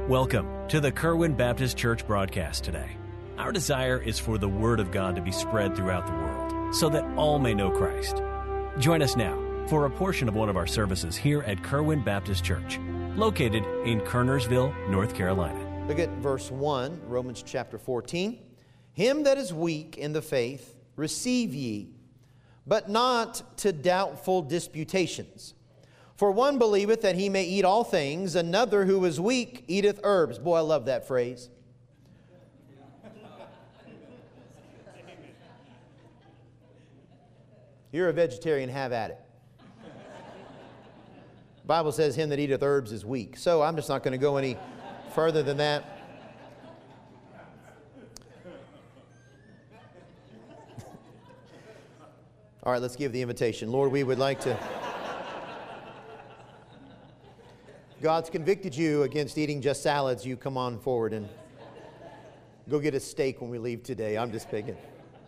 Welcome to the Kerwin Baptist Church broadcast today. Our desire is for the Word of God to be spread throughout the world so that all may know Christ. Join us now for a portion of one of our services here at Kerwin Baptist Church, located in Kernersville, North Carolina. Look at verse 1, Romans chapter 14. Him that is weak in the faith receive ye, but not to doubtful disputations. For one believeth that he may eat all things, another who is weak eateth herbs. Boy, I love that phrase. You're a vegetarian, have at it. The Bible says him that eateth herbs is weak. So I'm just not going to go any further than that. All right, let's give the invitation. Lord, we would like to... God's convicted you against eating just salads. You come on forward and go get a steak when we leave today. I'm just picking.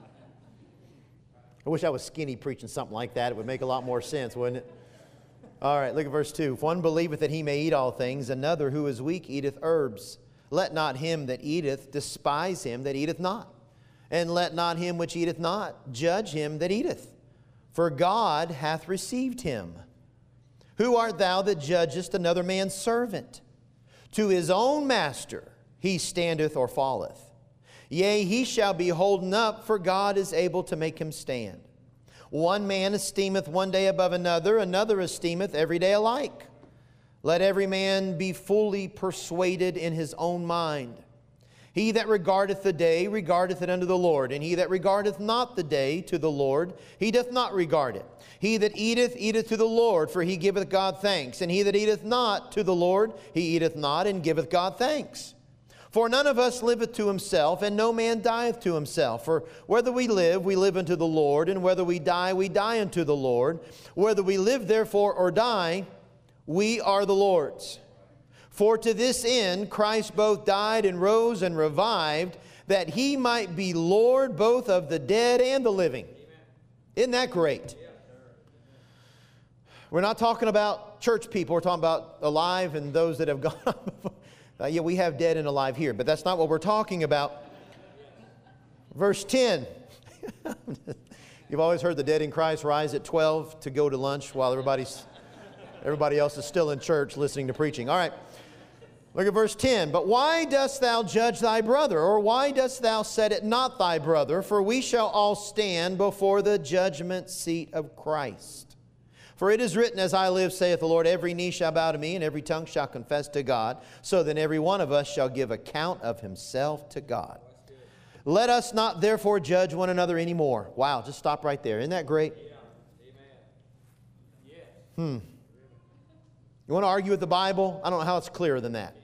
I wish I was skinny preaching something like that. It would make a lot more sense, wouldn't it? All right, look at verse 2. If one believeth that he may eat all things, another who is weak eateth herbs. Let not him that eateth despise him that eateth not. And let not him which eateth not judge him that eateth. For God hath received him. Who art thou that judgest another man's servant? To his own master he standeth or falleth. Yea, he shall be holden up, for God is able to make him stand. One man esteemeth one day above another, another esteemeth every day alike. Let every man be fully persuaded in his own mind. He that regardeth the day regardeth it unto the Lord, and he that regardeth not the day to the Lord, he doth not regard it. He that eateth, eateth to the Lord, for he giveth God thanks. And he that eateth not to the Lord, he eateth not, and giveth God thanks. For none of us liveth to himself, and no man dieth to himself. For whether we live unto the Lord, and whether we die unto the Lord. Whether we live therefore or die, we are the Lord's. For to this end Christ both died and rose and revived, that he might be Lord both of the dead and the living. Amen. Isn't that great? Yeah. We're not talking about church people. We're talking about alive and those that have gone on. Yeah, we have dead and alive here, but that's not what we're talking about. Verse 10. You've always heard the dead in Christ rise at 12 to go to lunch while everybody else is still in church listening to preaching. All right. Look at verse 10. But why dost thou judge thy brother? Or why dost thou set it not thy brother? For we shall all stand before the judgment seat of Christ. For it is written, as I live, saith the Lord, every knee shall bow to me, and every tongue shall confess to God. So then every one of us shall give account of himself to God. Let us not therefore judge one another anymore. Wow, just stop right there. Isn't that great? Yeah. Amen. You want to argue with the Bible? I don't know how it's clearer than that.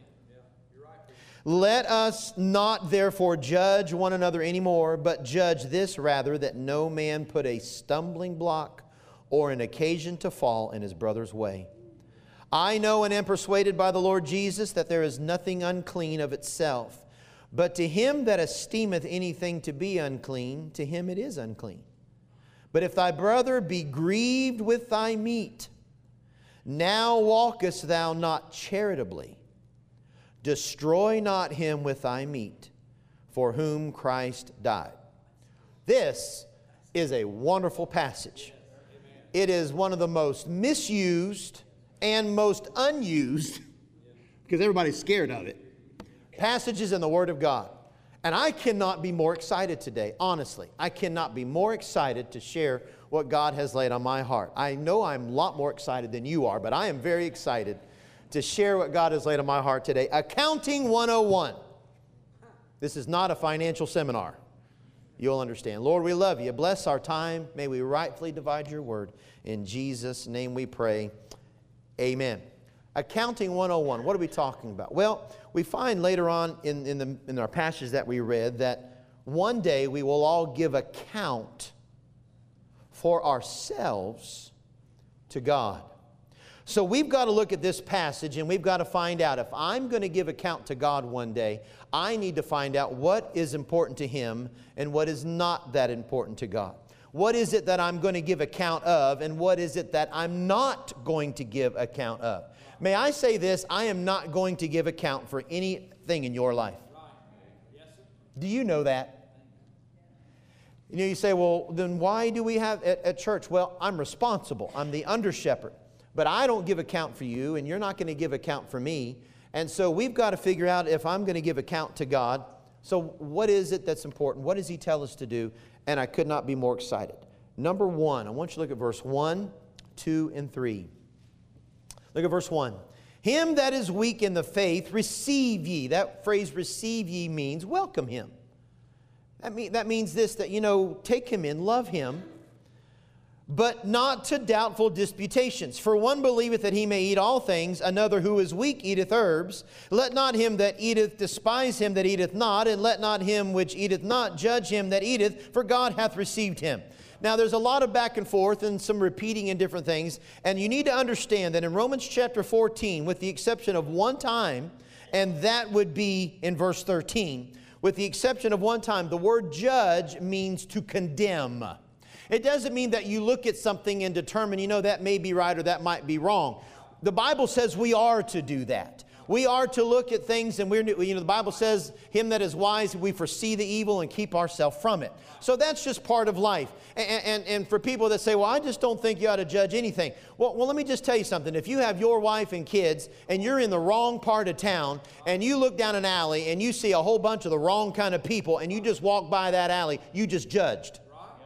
Let us not therefore judge one another anymore, but judge this rather, that no man put a stumbling block or an occasion to fall in his brother's way. I know and am persuaded by the Lord Jesus that there is nothing unclean of itself, but to him that esteemeth anything to be unclean, to him it is unclean. But if thy brother be grieved with thy meat, now walkest thou not charitably. Destroy not him with thy meat, for whom Christ died. This is a wonderful passage. It is one of the most misused and most unused, because everybody's scared of it, passages in the Word of God. And I cannot be more excited today, honestly. I cannot be more excited to share what God has laid on my heart. I know I'm a lot more excited than you are, but I am very excited to share what God has laid on my heart today. Accounting 101. This is not a financial seminar. You'll understand. Lord, we love you. Bless our time. May we rightfully divide your word. In Jesus' name we pray. Amen. Accounting 101. What are we talking about? Well, we find later on in our passage that we read that one day we will all give account for ourselves to God. So we've got to look at this passage and we've got to find out, if I'm going to give account to God one day, I need to find out what is important to Him and what is not that important to God. What is it that I'm going to give account of, and what is it that I'm not going to give account of? May I say this? I am not going to give account for anything in your life. Do you know that? You know, you say, well, then why do we have at church? Well, I'm responsible. I'm the under shepherd. But I don't give account for you, and you're not going to give account for me. And so we've got to figure out if I'm going to give account to God. So what is it that's important? What does He tell us to do? And I could not be more excited. Number 1, I want you to look at verse 1, 2, and 3. Look at verse 1. Him that is weak in the faith, receive ye. That phrase, receive ye, means welcome him. That means this, that, you know, take him in, love him, but not to doubtful disputations. For one believeth that he may eat all things, another who is weak eateth herbs. Let not him that eateth despise him that eateth not, and let not him which eateth not judge him that eateth, for God hath received him. Now, there's a lot of back and forth and some repeating in different things, and you need to understand that in Romans chapter 14, with the exception of one time, and that would be in verse 13, with the exception of one time, the word judge means to condemn. It doesn't mean that you look at something and determine, you know, that may be right or that might be wrong. The Bible says we are to do that. We are to look at things, and the Bible says, him that is wise, we foresee the evil and keep ourselves from it. So that's just part of life. And for people that say, well, I just don't think you ought to judge anything. Well, let me just tell you something. If you have your wife and kids, and you're in the wrong part of town, and you look down an alley, and you see a whole bunch of the wrong kind of people, and you just walk by that alley, you just judged.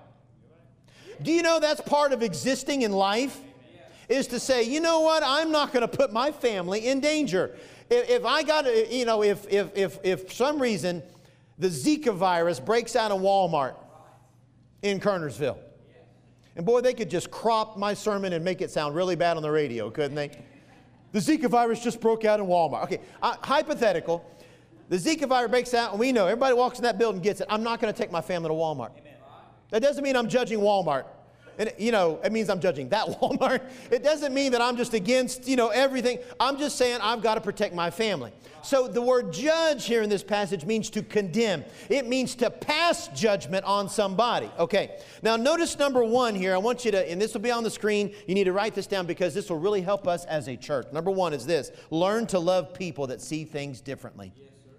Do you know that's part of existing in life? Is to say, you know what, I'm not going to put my family in danger. If I got, you know, if for some reason the Zika virus breaks out in Walmart in Kernersville, and boy, they could just crop my sermon and make it sound really bad on the radio, couldn't they? The Zika virus just broke out in Walmart. Okay, hypothetical, the Zika virus breaks out, and we know everybody walks in that building gets it. I'm not going to take my family to Walmart. That doesn't mean I'm judging Walmart. And, you know, it means I'm judging that Walmart. It doesn't mean that I'm just against, you know, everything. I'm just saying I've got to protect my family. So the word judge here in this passage means to condemn. It means to pass judgment on somebody. Okay. Now notice number 1 here. I want you to, and this will be on the screen. You need to write this down because this will really help us as a church. Number 1 is this. Learn to love people that see things differently. Yes, sir.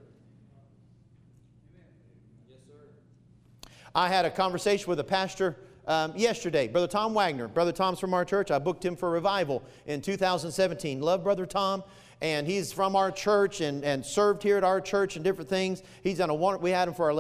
Yes, sir. I had a conversation with a pastor yesterday, Brother Tom Wagner. Brother Tom's from our church. I booked him for revival in 2017. Love Brother Tom, and he's from our church and served here at our church and different things. He's done we had him for our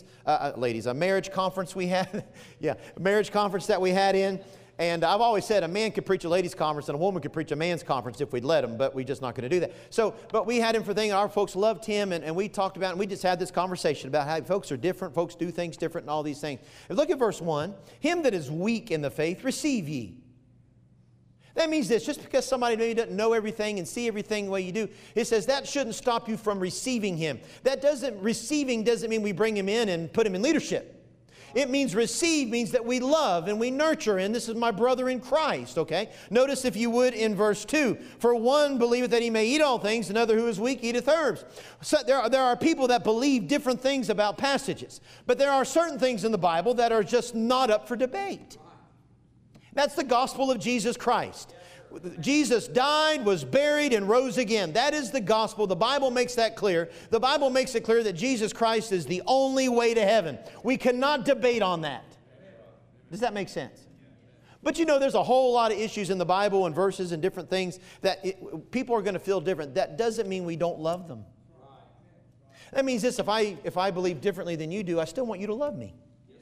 a marriage conference we had. Yeah, a marriage conference that we had in. And I've always said a man could preach a ladies' conference and a woman could preach a man's conference if we'd let him, but we're just not going to do that. So, but we had him for things. Our folks loved him, and we talked about it, and we just had this conversation about how folks are different, folks do things different, and all these things. And look at verse 1. Him that is weak in the faith, receive ye. That means this, just because somebody maybe doesn't know everything and see everything the way you do, it says that shouldn't stop you from receiving him. Receiving doesn't mean we bring him in and put him in leadership. It means receive means that we love and we nurture, and this is my brother in Christ, okay? Notice, if you would, in verse 2, for one believeth that he may eat all things, another who is weak eateth herbs. So there are people that believe different things about passages, but there are certain things in the Bible that are just not up for debate. That's the gospel of Jesus Christ. Jesus died, was buried, and rose again. That is the gospel. The Bible makes that clear. The Bible makes it clear that Jesus Christ is the only way to heaven. We cannot debate on that. Does that make sense? But you know, there's a whole lot of issues in the Bible and verses and different things that people are going to feel different. That doesn't mean we don't love them. That means this, if I believe differently than you do, I still want you to love me.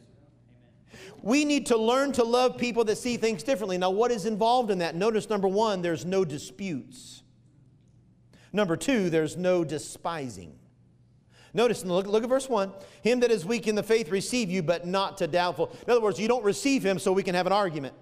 We need to learn to love people that see things differently. Now, what is involved in that? Notice, number 1, there's no disputes. Number 2, there's no despising. Notice, look at verse 1. Him that is weak in the faith receive you, but not to doubtful. In other words, you don't receive him so we can have an argument.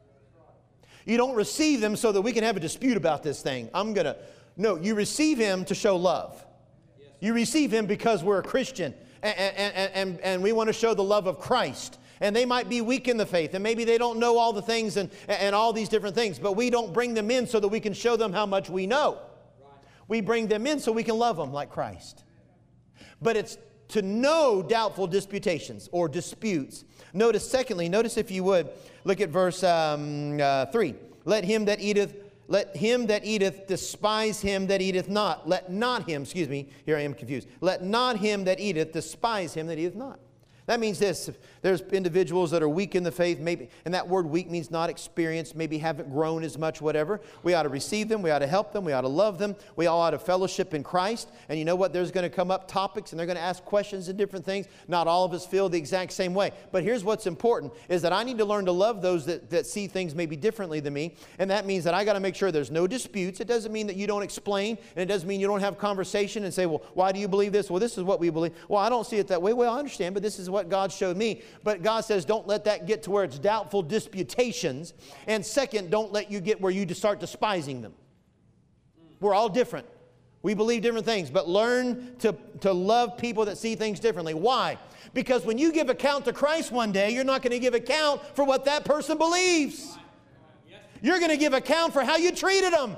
You don't receive them so that we can have a dispute about this thing. No, you receive him to show love. You receive him because we're a Christian, and we want to show the love of Christ. And they might be weak in the faith, and maybe they don't know all the things and all these different things, but we don't bring them in so that we can show them how much we know. We bring them in so we can love them like Christ. But it's to know doubtful disputations or disputes. Notice, secondly, notice if you would, look at verse 3. Let him that eateth despise him that eateth not. Let not him, here I am confused. Let not him that eateth despise him that eateth not. That means this: if there's individuals that are weak in the faith, maybe, and that word weak means not experienced, maybe haven't grown as much, whatever. We ought to receive them, we ought to help them, we ought to love them, we all ought to fellowship in Christ. And you know what? There's going to come up topics and they're going to ask questions and different things. Not all of us feel the exact same way. But here's what's important, is that I need to learn to love those that see things maybe differently than me. And that means that I got to make sure there's no disputes. It doesn't mean that you don't explain, and it doesn't mean you don't have conversation and say, well, why do you believe this? Well, this is what we believe. Well, I don't see it that way. Well, I understand, but this is what God showed me. But God says, don't let that get to where it's doubtful disputations. And second, don't let you get where you just start despising them. We're all different. We believe different things, but learn to love people that see things differently. Why? Because when you give account to Christ one day, you're not going to give account for what that person believes. You're going to give account for how you treated them.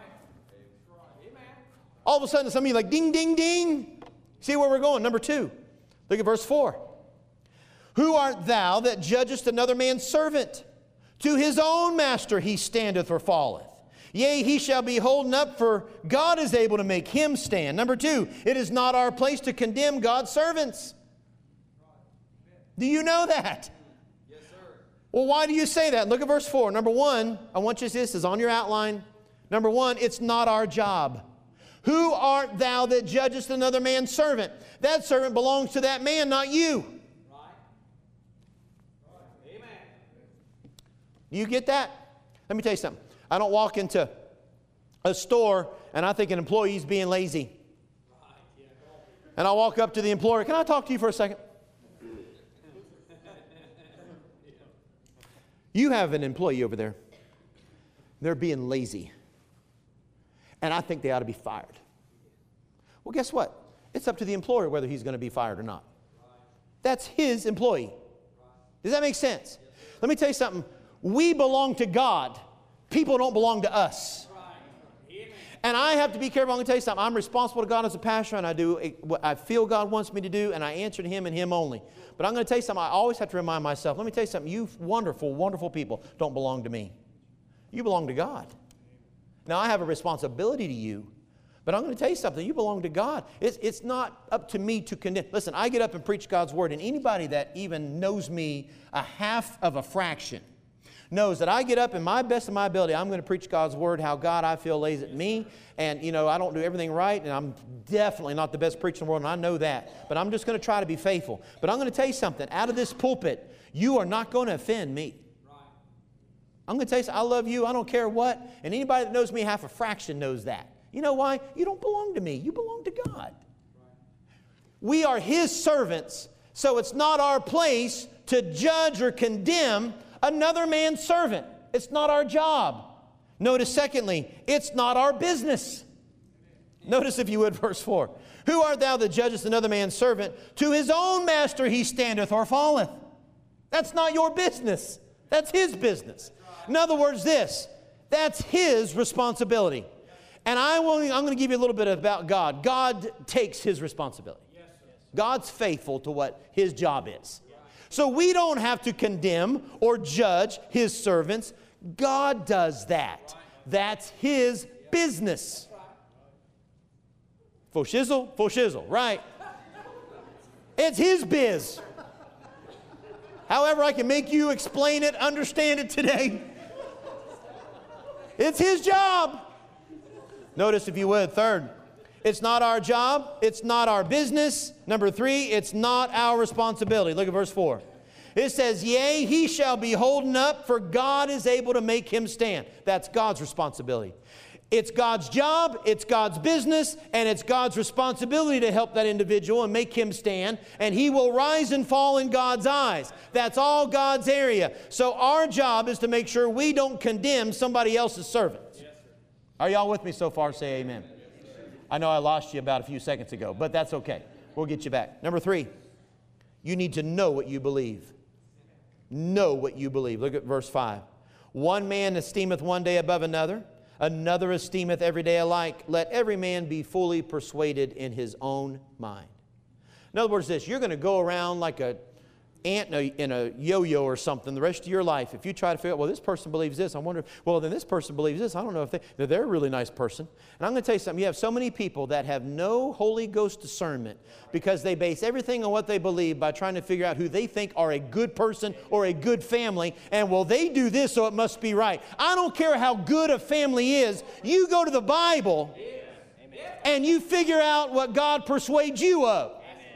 All of a sudden, some of you are like, ding, ding, ding. See where we're going? Number 2. Look at verse 4. Who art thou that judgest another man's servant? To his own master he standeth or falleth. Yea, he shall be holden up, for God is able to make him stand. Number 2, it is not our place to condemn God's servants. Do you know that? Yes, sir. Well, why do you say that? Look at verse 4. Number 1, I want you to see this is on your outline. Number 1, it's not our job. Who art thou that judgest another man's servant? That servant belongs to that man, not you. Do you get that? Let me tell you something. I don't walk into a store and I think an employee's being lazy. And I walk up to the employer, can I talk to you for a second? You have an employee over there. They're being lazy. And I think they ought to be fired. Well, guess what? It's up to the employer whether he's going to be fired or not. That's his employee. Does that make sense? Let me tell you something. We belong to God. People don't belong to us. And I have to be careful. I'm going to tell you something. I'm responsible to God as a pastor, and I do what I feel God wants me to do, and I answer to Him and Him only. But I'm going to tell you something. I always have to remind myself, let me tell you something. You wonderful, wonderful people don't belong to me. You belong to God. Now, I have a responsibility to you, but I'm going to tell you something. You belong to God. It's not up to me to condemn. Listen, I get up and preach God's Word, and anybody that even knows me a half of a fraction knows that I get up in my best of my ability. I'm going to preach God's Word, how God I feel lays at me. And, you know, I don't do everything right, and I'm definitely not the best preacher in the world, and I know that. But I'm just going to try to be faithful. But I'm going to tell you something. Out of this pulpit, you are not going to offend me. I'm going to tell you something. I love you. I don't care what. And anybody that knows me half a fraction knows that. You know why? You don't belong to me. You belong to God. We are His servants, so it's not our place to judge or condemn another man's servant. It's not our job. Notice, secondly, it's not our business. Notice, if you would, verse 4. Who art thou that judgest another man's servant? To his own master he standeth or falleth. That's not your business. That's his business. In other words, that's his responsibility. And I'm going to give you a little bit about God. God takes his responsibility. God's faithful to what his job is. So we don't have to condemn or judge his servants. God does that. That's his business. Faux shizzle, right? It's his biz. However I can make you explain it, understand it today. It's his job. Notice, if you would, third, it's not our job. It's not our business. Number 3, it's not our responsibility. Look at verse 4. It says, yea, he shall be holden up, for God is able to make him stand. That's God's responsibility. It's God's job, it's God's business, and it's God's responsibility to help that individual and make him stand, and he will rise and fall in God's eyes. That's all God's area. So our job is to make sure we don't condemn somebody else's servants. Yes, are y'all with me so far? Say amen. Yes, I know I lost you about a few seconds ago, but that's okay. We'll get you back. Number 3, you need to know what you believe. Know what you believe. Look at verse 5. One man esteemeth one day above another. Another esteemeth every day alike. Let every man be fully persuaded in his own mind. In other words, you're going to go around like an ant in a yo-yo or something the rest of your life. If you try to figure out, well, this person believes this, I wonder, well, then this person believes this. I don't know if they're a really nice person. And I'm going to tell you something. You have so many people that have no Holy Ghost discernment because they base everything on what they believe by trying to figure out who they think are a good person or a good family. And, well, they do this, so it must be right. I don't care how good a family is. You go to the Bible and you figure out what God persuades you of.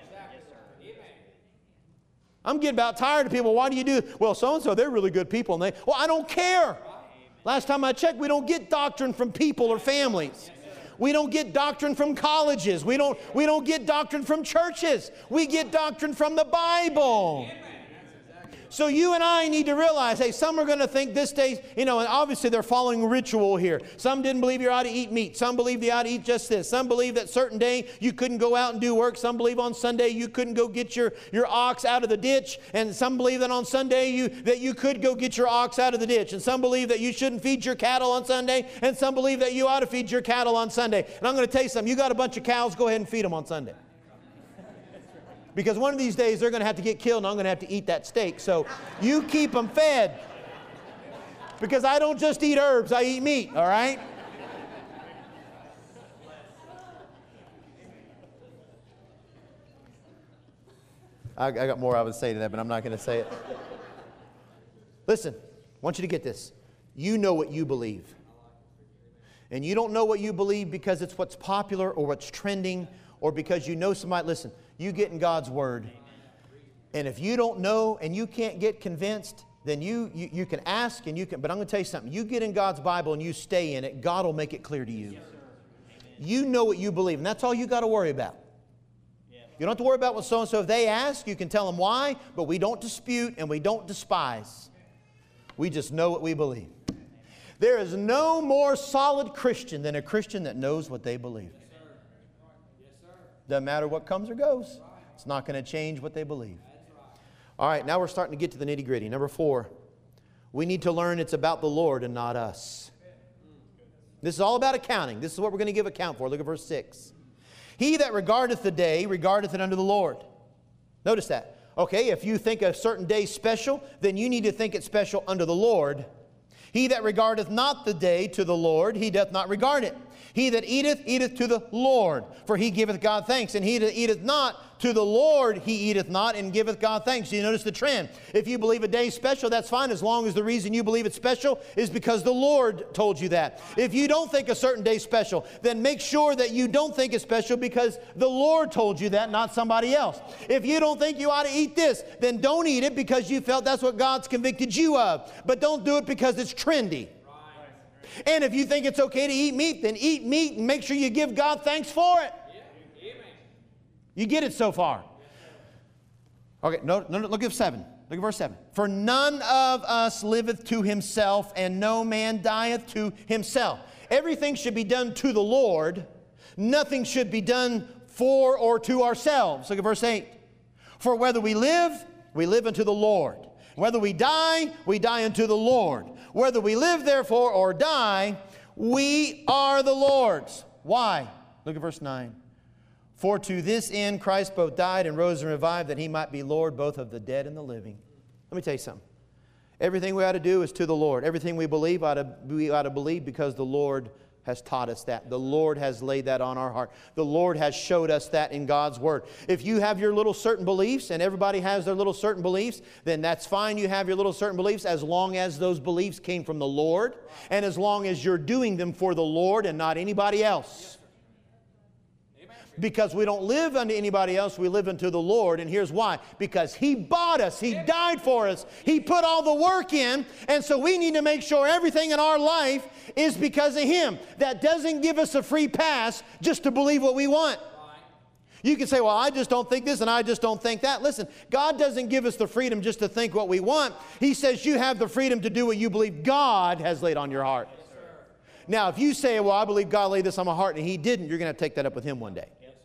I'm getting about tired of people. Why do you do it? Well, so-and-so, they're really good people. And well, I don't care. Last time I checked, we don't get doctrine from people or families. We don't get doctrine from colleges. We don't get doctrine from churches. We get doctrine from the Bible. So you and I need to realize, hey, some are going to think this day, and obviously they're following ritual here. Some didn't believe you ought to eat meat. Some believe you ought to eat just this. Some believe that certain day you couldn't go out and do work. Some believe on Sunday you couldn't go get your ox out of the ditch. And some believe that on Sunday that you could go get your ox out of the ditch. And some believe that you shouldn't feed your cattle on Sunday. And some believe that you ought to feed your cattle on Sunday. And I'm going to tell you something. You got a bunch of cows, go ahead and feed them on Sunday. Because one of these days they're going to have to get killed and I'm going to have to eat that steak. So you keep them fed. Because I don't just eat herbs, I eat meat, all right? I got more I would say to that, but I'm not going to say it. Listen, I want you to get this. You know what you believe. And you don't know what you believe because it's what's popular or what's trending or because you know somebody. Listen, you get in God's Word. And if you don't know and you can't get convinced, then you can ask and you can. But I'm going to tell you something. You get in God's Bible and you stay in it, God will make it clear to you. You know what you believe, and that's all you got to worry about. You don't have to worry about what so-and-so. If they ask, you can tell them why, but we don't dispute and we don't despise. We just know what we believe. There is no more solid Christian than a Christian that knows what they believe. Doesn't matter what comes or goes. It's not going to change what they believe. All right, now we're starting to get to the nitty-gritty. Number 4, we need to learn it's about the Lord and not us. This is all about accounting. This is what we're going to give account for. Look at verse 6. He that regardeth the day, regardeth it unto the Lord. Notice that. Okay, if you think a certain day special, then you need to think it special unto the Lord. He that regardeth not the day to the Lord, he doth not regard it. He that eateth, eateth to the Lord, for he giveth God thanks. And he that eateth not, to the Lord he eateth not, and giveth God thanks. Do you notice the trend? If you believe a day is special, that's fine, as long as the reason you believe it's special is because the Lord told you that. If you don't think a certain day is special, then make sure that you don't think it's special because the Lord told you that, not somebody else. If you don't think you ought to eat this, then don't eat it because you felt that's what God's convicted you of. But don't do it because it's trendy. And if you think it's okay to eat meat, then eat meat and make sure you give God thanks for it. You get it so far? Okay, no, look at 7. Look at verse 7. For none of us liveth to himself, and no man dieth to himself. Everything should be done to the Lord. Nothing should be done for or to ourselves. Look at verse 8. For whether we live unto the Lord. Whether we die unto the Lord. Whether we live, therefore, or die, we are the Lord's. Why? Look at verse 9. For to this end Christ both died and rose and revived, that he might be Lord both of the dead and the living. Let me tell you something. Everything we ought to do is to the Lord. Everything we believe, we ought to believe because the Lord has taught us that. The Lord has laid that on our heart. The Lord has showed us that in God's Word. If you have your little certain beliefs, and everybody has their little certain beliefs, then that's fine. You have your little certain beliefs as long as those beliefs came from the Lord, and as long as you're doing them for the Lord and not anybody else. Because we don't live unto anybody else, we live unto the Lord. And here's why. Because He bought us. He died for us. He put all the work in. And so we need to make sure everything in our life is because of Him. That doesn't give us a free pass just to believe what we want. You can say, well, I just don't think this and I just don't think that. Listen, God doesn't give us the freedom just to think what we want. He says you have the freedom to do what you believe God has laid on your heart. Now, if you say, well, I believe God laid this on my heart and He didn't, you're going to have to take that up with Him one day.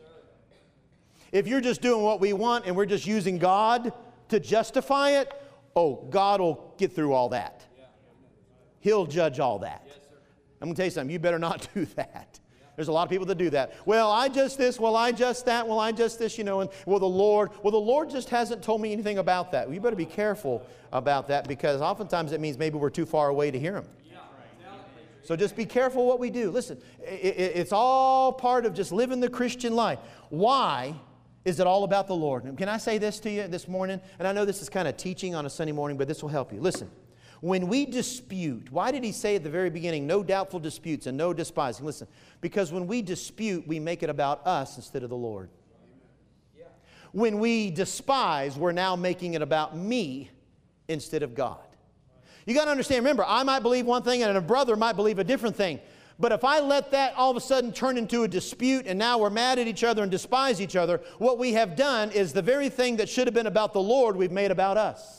If you're just doing what we want and we're just using God to justify it, oh, God will get through all that. He'll judge all that. I'm going to tell you something. You better not do that. There's a lot of people that do that. Well, I just this, well, I just that, well, I just this, and well, the Lord just hasn't told me anything about that. Well, you better be careful about that, because oftentimes it means maybe we're too far away to hear Him. So just be careful what we do. Listen, it's all part of just living the Christian life. Why is it all about the Lord? And can I say this to you this morning? And I know this is kind of teaching on a Sunday morning, but this will help you. Listen. When we dispute, why did He say at the very beginning, no doubtful disputes and no despising? Listen, because when we dispute, we make it about us instead of the Lord. When we despise, we're now making it about me instead of God. You got to understand, remember, I might believe one thing and a brother might believe a different thing. But if I let that all of a sudden turn into a dispute and now we're mad at each other and despise each other, what we have done is the very thing that should have been about the Lord, we've made about us.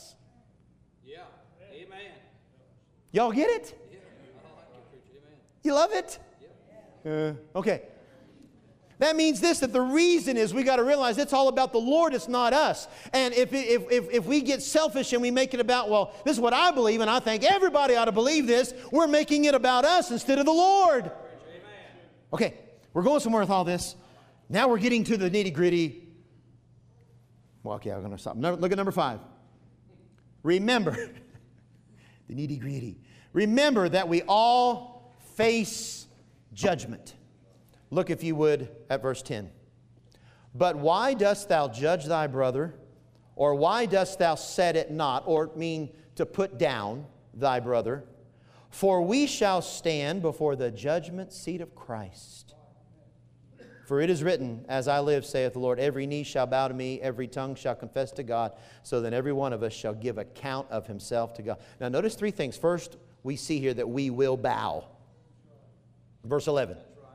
Y'all get it? You love it? Okay. That means this, that the reason is we got to realize it's all about the Lord, it's not us. And if we get selfish and we make it about, well, this is what I believe and I think everybody ought to believe this, we're making it about us instead of the Lord. Okay, we're going somewhere with all this. Now we're getting to the nitty-gritty. Well, okay, I'm going to stop. Look at number 5. Remember. The nitty-gritty. Remember that we all face judgment. Look, if you would, at verse 10. But why dost thou judge thy brother? Or why dost thou set it not? Or mean to put down thy brother? For we shall stand before the judgment seat of Christ. For it is written, as I live, saith the Lord, every knee shall bow to me, every tongue shall confess to God, so that every one of us shall give account of himself to God. Now notice 3 things. First, we see here that we will bow. Verse 11.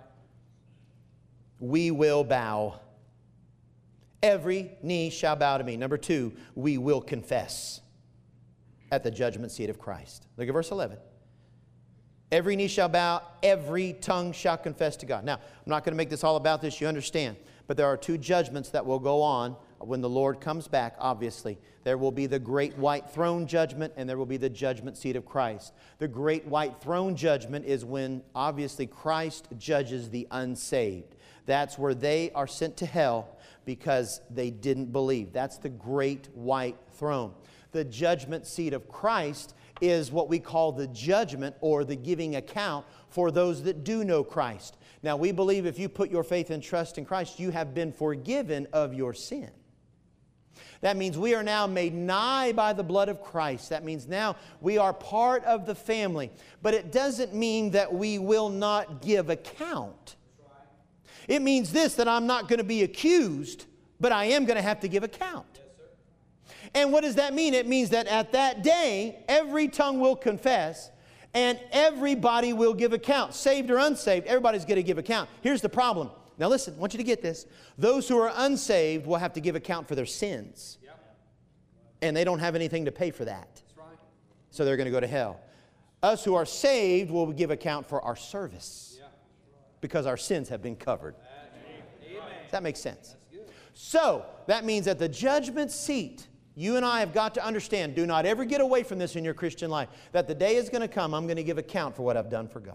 We will bow. Every knee shall bow to me. Number 2, we will confess at the judgment seat of Christ. Look at verse 11. Every knee shall bow, every tongue shall confess to God. Now, I'm not going to make this all about this, you understand. But there are 2 judgments that will go on when the Lord comes back, obviously. There will be the great white throne judgment, and there will be the judgment seat of Christ. The great white throne judgment is when, obviously, Christ judges the unsaved. That's where they are sent to hell because they didn't believe. That's the great white throne. The judgment seat of Christ is what we call the judgment or the giving account for those that do know Christ. Now, we believe if you put your faith and trust in Christ, you have been forgiven of your sin. That means we are now made nigh by the blood of Christ. That means now we are part of the family. But it doesn't mean that we will not give account. It means this, that I'm not going to be accused, but I am going to have to give account. And what does that mean? It means that at that day, every tongue will confess and everybody will give account. Saved or unsaved, everybody's going to give account. Here's the problem. Now listen, I want you to get this. Those who are unsaved will have to give account for their sins. And they don't have anything to pay for that. So they're going to go to hell. Us who are saved will give account for our service. Because our sins have been covered. Does that make sense? So, that means at the judgment seat, you and I have got to understand, do not ever get away from this in your Christian life, that the day is going to come, I'm going to give account for what I've done for God.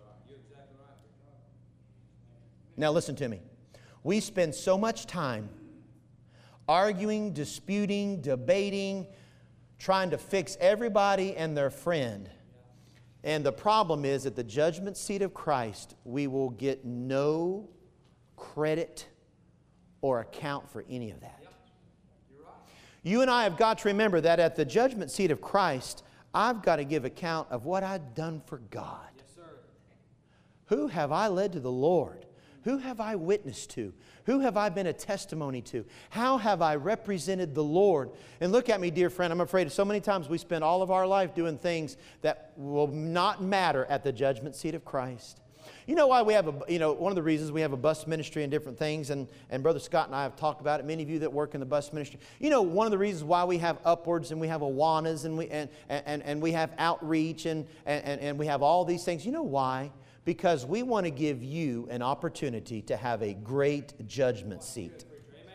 Now listen to me. We spend so much time arguing, disputing, debating, trying to fix everybody and their friend. And the problem is, at the judgment seat of Christ, we will get no credit or account for any of that. You and I have got to remember that at the judgment seat of Christ, I've got to give account of what I've done for God. Who have I led to the Lord? Who have I witnessed to? Who have I been a testimony to? How have I represented the Lord? And look at me, dear friend, I'm afraid so many times we spend all of our life doing things that will not matter at the judgment seat of Christ. You know why we have one of the reasons we have a bus ministry and different things, and Brother Scott and I have talked about it, many of you that work in the bus ministry. You know, one of the reasons why we have Upwards and we have Awanas and we have outreach and we have all these things. You know why? Because we want to give you an opportunity to have a great judgment seat.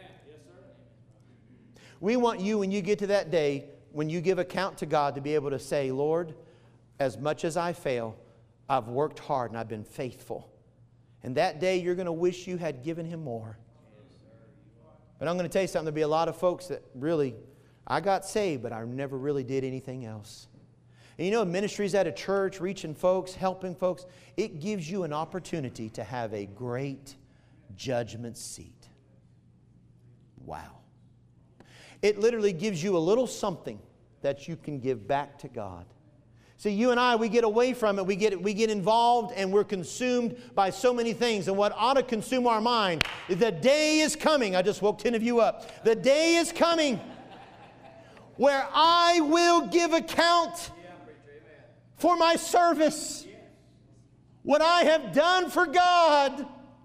We want you, when you get to that day, when you give account to God, to be able to say, Lord, as much as I fail, I've worked hard and I've been faithful. And that day you're going to wish you had given him more. But I'm going to tell you something. There'll be a lot of folks that really, I got saved, but I never really did anything else. And you know, ministries at a church, reaching folks, helping folks, it gives you an opportunity to have a great judgment seat. Wow. It literally gives you a little something that you can give back to God. See, you and I, we get away from it. We get involved, and we're consumed by so many things. And what ought to consume our mind is the day is coming. I just woke 10 of you up. The day is coming where I will give account for my service. What I have done for God.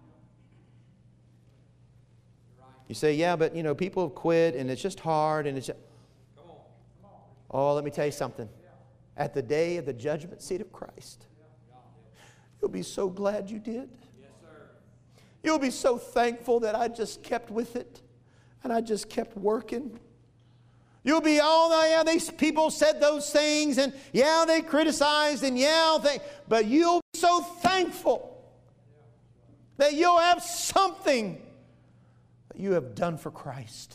You say, yeah, but you know, people have quit, and it's just hard, and it's just... Oh, let me tell you something. At the day of the judgment seat of Christ, you'll be so glad you did. Yes, sir. You'll be so thankful that I just kept with it and I just kept working. You'll be, oh, yeah, these people said those things, and yeah, they criticized, and yeah, but you'll be so thankful that you'll have something that you have done for Christ.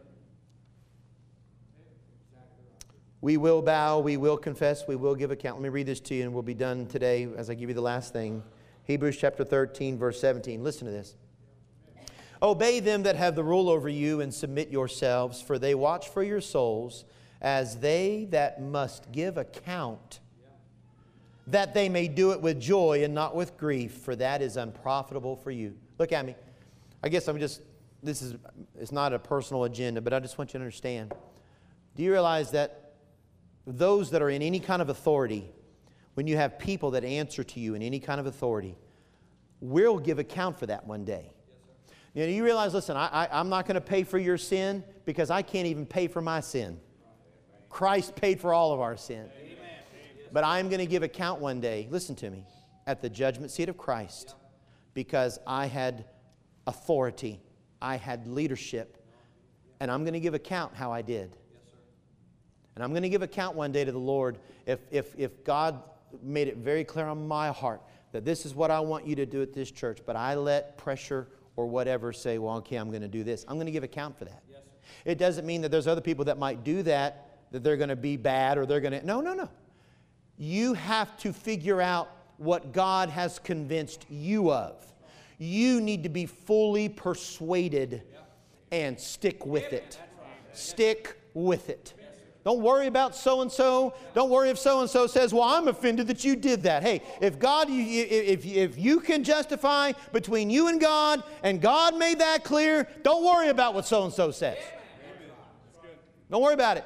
We will bow, we will confess, we will give account. Let me read this to you and we'll be done today as I give you the last thing. Hebrews chapter 13, verse 17. Listen to this. Obey them that have the rule over you and submit yourselves, for they watch for your souls as they that must give account, that they may do it with joy and not with grief, for that is unprofitable for you. Look at me. I guess it's not a personal agenda, but I just want you to understand. Do you realize that those that are in any kind of authority, when you have people that answer to you in any kind of authority, will give account for that one day. Yes, you know, you realize, listen, I'm not going to pay for your sin because I can't even pay for my sin. Christ paid for all of our sin. Amen. But I'm going to give account one day, listen to me, at the judgment seat of Christ, because I had authority, I had leadership, and I'm going to give account how I did. And I'm going to give account one day to the Lord if God made it very clear on my heart that this is what I want you to do at this church, but I let pressure or whatever say, well, okay, I'm going to do this. I'm going to give account for that. Yes, it doesn't mean that there's other people that might do that they're going to be bad or they're going to... No. You have to figure out what God has convinced you of. You need to be fully persuaded and stick with it. Stick with it. Don't worry about so-and-so. Don't worry if so-and-so says, well, I'm offended that you did that. Hey, if you can justify between you and God made that clear, don't worry about what so-and-so says. Don't worry about it.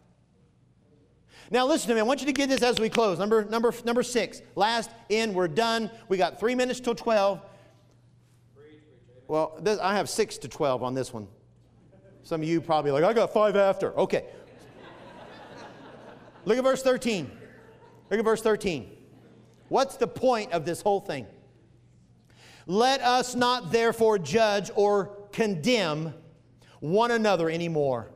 Now listen to me. I want you to get this as we close. Number 6. Last in. We're done. We got 3 minutes till 12. Well, I have 6 to 12 on this one. Some of you probably like, I got 5 after. Okay. Look at verse 13. Look at verse 13. What's the point of this whole thing? Let us not therefore judge or condemn one another anymore,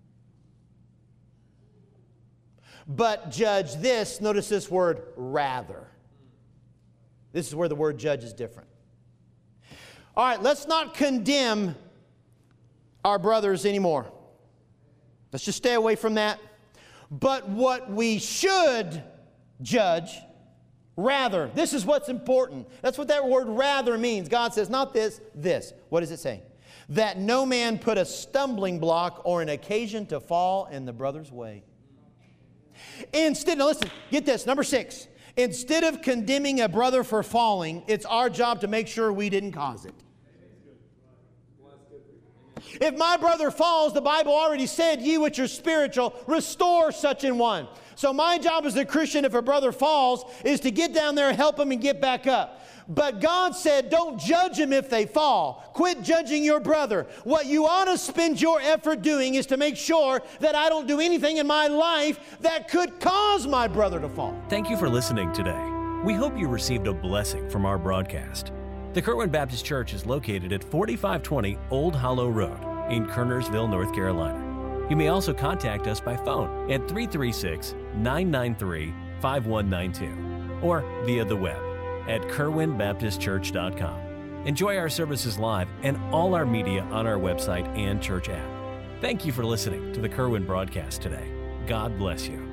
but judge this. Notice this word, rather. This is where the word judge is different. All right, let's not condemn our brothers anymore. Let's just stay away from that. But what we should judge, rather. This is what's important. That's what that word rather means. God says, not this, this. What does it say? That no man put a stumbling block or an occasion to fall in the brother's way. Instead, now listen, get this, number 6. Instead of condemning a brother for falling, it's our job to make sure we didn't cause it. If my brother falls, the Bible already said, ye which are spiritual, restore such an one. So my job as a Christian, if a brother falls, is to get down there, help him, and get back up. But God said, don't judge them if they fall. Quit judging your brother. What you ought to spend your effort doing is to make sure that I don't do anything in my life that could cause my brother to fall. Thank you for listening today. We hope you received a blessing from our broadcast. The Kerwin Baptist Church is located at 4520 Old Hollow Road in Kernersville, North Carolina. You may also contact us by phone at 336-993-5192 or via the web at kerwinbaptistchurch.com. Enjoy our services live and all our media on our website and church app. Thank you for listening to the Kerwin broadcast today. God bless you.